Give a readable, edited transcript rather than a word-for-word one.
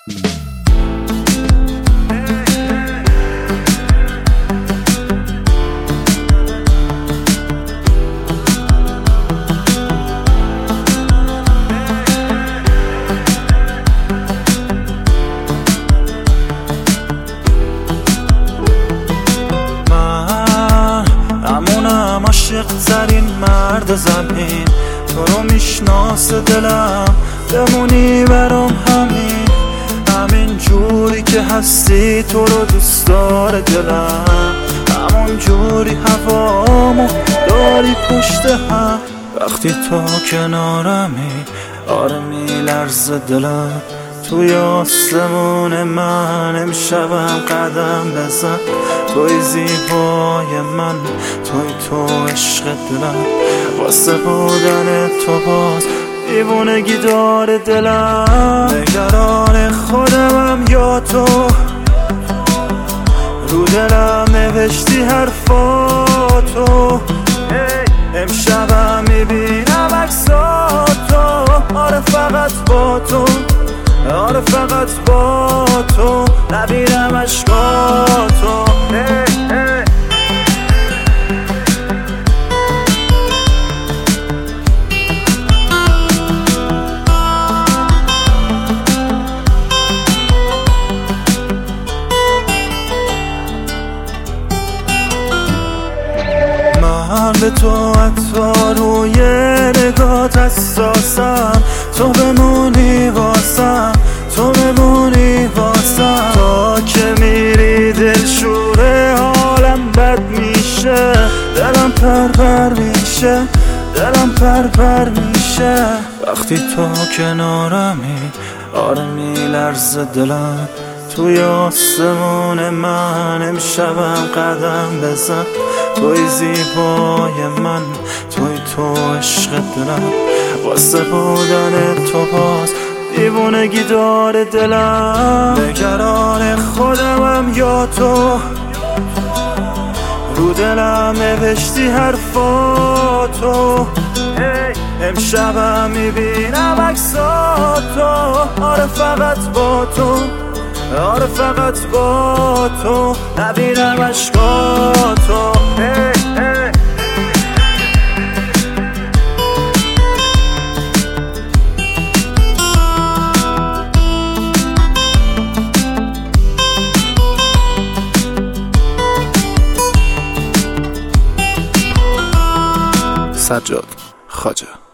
عاشق ترین مرد زمین، تو رو میشناسه دلم، بمونی برام همین جوری که هستی، تو رو دوست داره دلم، همون جوری هوامو داری پشت هم. وقتی تو کنارمی آره میلرزه دلم، توی آسمون من امشبم قدم بزن، توی زیبای من، تو عشق دلم، واسه بودن تو باز دیوونگی داره دلم. نگران خودمم یا تو، رو دلم نوشتی حرفاتو، امشبم میبینم عکساتو، آره فقط با تو، آره فقط با تو، نبینم عشقاتو. من به تو حتی روی نگات حساسم، تو بمونی واسم، تو بمونی واسم، تا که میری دلشوره حالم بد میشه، دلم پر میشه، دلم پر میشه. وقتی تو کنارمی آره میلرزه دلم، توی آسمون من امشبم قدم بزن، توی زیبای من، تو عشق دلم، واسه بودن تو باز دیوونگی داره دلم. نگران خودمم یا تو، رو دلم نوشتی حرفاتو، امشبم میبینم عکساتو، آره فقط با تو، آره فقط با تو، نبینم عشقاتو. سجاد خواجه.